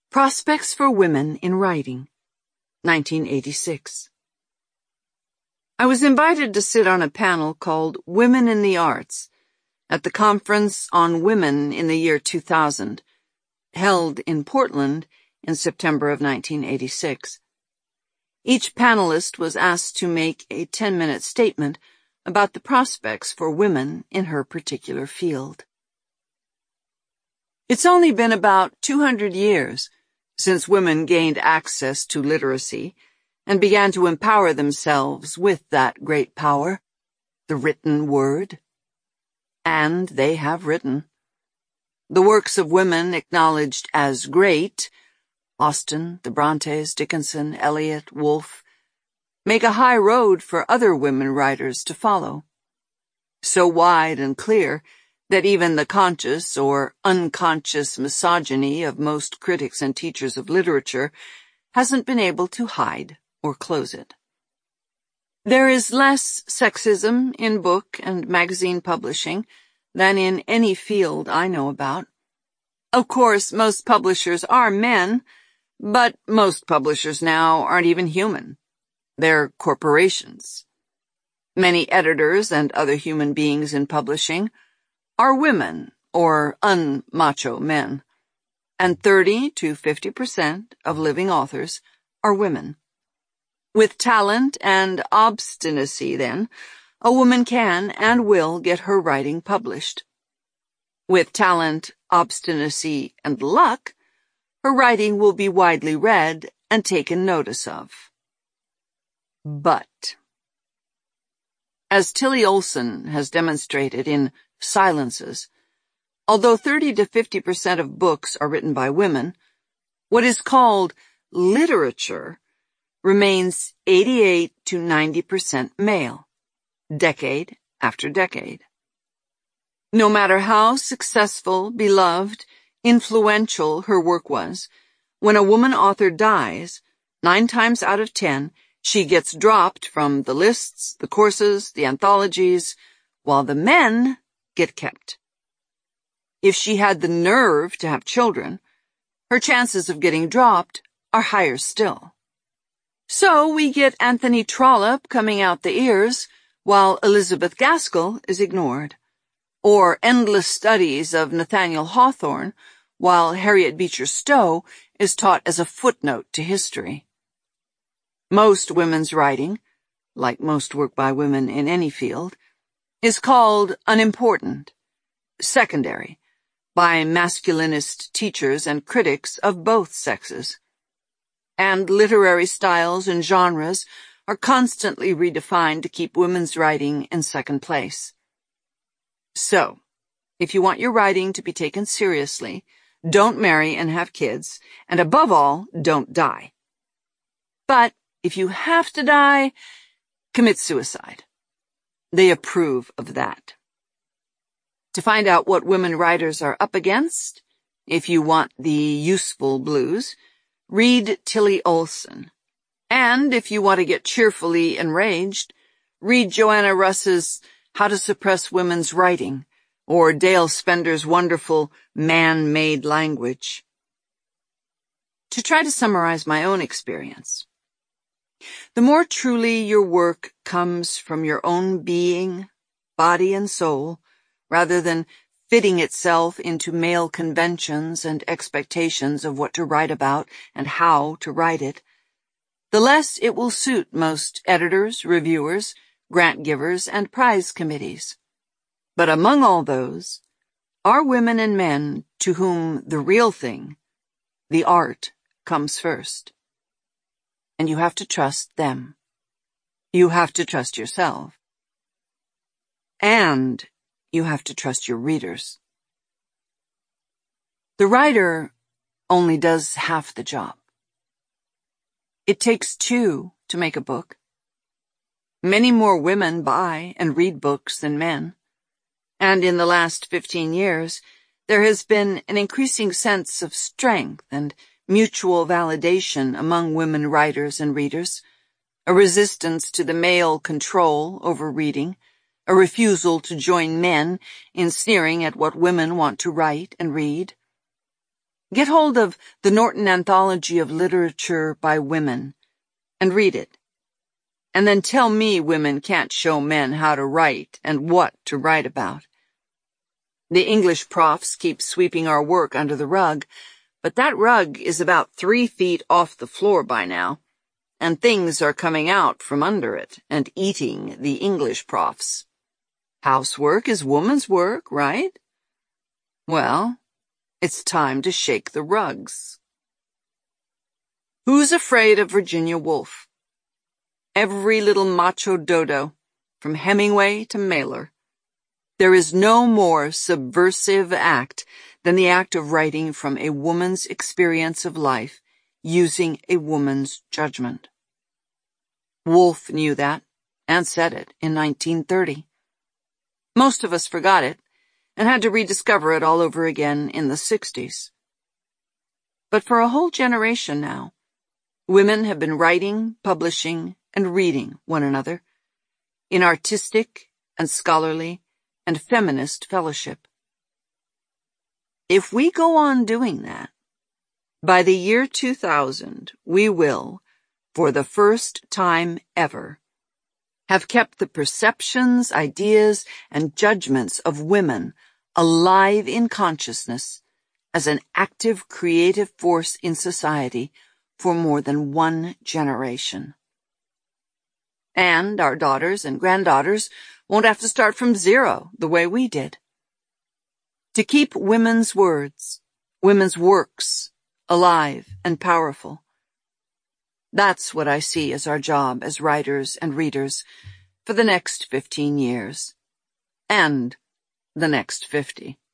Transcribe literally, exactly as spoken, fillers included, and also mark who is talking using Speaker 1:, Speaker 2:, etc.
Speaker 1: Prospects for Women in Writing, nineteen eighty-six. I was invited to sit on a panel called Women in the Arts at the Conference on Women in the Year two thousand, held in Portland in September of nineteen eighty-six. Each panelist was asked to make a ten-minute statement about the prospects for women in her particular field. It's only been about two hundred years since women gained access to literacy and began to empower themselves with that great power, the written word. And they have written. The works of women acknowledged as great, Austen, the Brontes, Dickinson, Eliot, Woolf, make a high road for other women writers to follow. So wide and clear that even the conscious or unconscious misogyny of most critics and teachers of literature hasn't been able to hide or close it. There is less sexism in book and magazine publishing than in any field I know about. Of course, most publishers are men, but most publishers now aren't even human. They're corporations. Many editors and other human beings in publishing are women or un-macho men, and thirty to fifty percent of living authors are women. With talent and obstinacy, then, a woman can and will get her writing published. With talent, obstinacy, and luck, her writing will be widely read and taken notice of. But, as Tilly Olson has demonstrated in Silences, although thirty to fifty percent of books are written by women, what is called literature remains eighty-eight to ninety percent male, decade after decade. No matter how successful, beloved, influential her work was, when a woman author dies, nine times out of ten, she gets dropped from the lists, the courses, the anthologies, while the men get kept. If she had the nerve to have children, her chances of getting dropped are higher still. So we get Anthony Trollope coming out the ears, while Elizabeth Gaskell is ignored, or endless studies of Nathaniel Hawthorne, while Harriet Beecher Stowe is taught as a footnote to history. Most women's writing, like most work by women in any field, is called unimportant, secondary, by masculinist teachers and critics of both sexes. And literary styles and genres are constantly redefined to keep women's writing in second place. So, if you want your writing to be taken seriously, don't marry and have kids, and above all, don't die. But if you have to die, commit suicide. They approve of that. To find out what women writers are up against, if you want the useful blues, read Tilly Olson. And if you want to get cheerfully enraged, read Joanna Russ's How to Suppress Women's Writing, or Dale Spender's wonderful Man-Made Language. To try to summarize my own experience, the more truly your work comes from your own being, body and soul, rather than fitting itself into male conventions and expectations of what to write about and how to write it, the less it will suit most editors, reviewers, grant givers, and prize committees. But among all those are women and men to whom the real thing, the art, comes first. And you have to trust them. You have to trust yourself. And you have to trust your readers. The writer only does half the job. It takes two to make a book. Many more women buy and read books than men. And in the last fifteen years, there has been an increasing sense of strength and mutual validation among women writers and readers, a resistance to the male control over reading, a refusal to join men in sneering at what women want to write and read. Get hold of the Norton Anthology of Literature by Women and read it. And then tell me women can't show men how to write and what to write about. The English profs keep sweeping our work under the rug, but that rug is about three feet off the floor by now, and things are coming out from under it and eating the English profs. Housework is woman's work, right? Well, it's time to shake the rugs. Who's afraid of Virginia Woolf? Every little macho dodo, from Hemingway to Mailer. There is no more subversive act than the act of writing from a woman's experience of life, using a woman's judgment. Woolf knew that, and said it, in nineteen thirty. Most of us forgot it, and had to rediscover it all over again in the sixties. But for a whole generation now, women have been writing, publishing, and reading one another in artistic and scholarly and feminist fellowship. If we go on doing that, by the year two thousand, we will, for the first time ever, have kept the perceptions, ideas, and judgments of women alive in consciousness as an active creative force in society for more than one generation. And our daughters and granddaughters won't have to start from zero the way we did. To keep women's words, women's works, alive and powerful. That's what I see as our job as writers and readers for the next fifteen years. And the next fifty.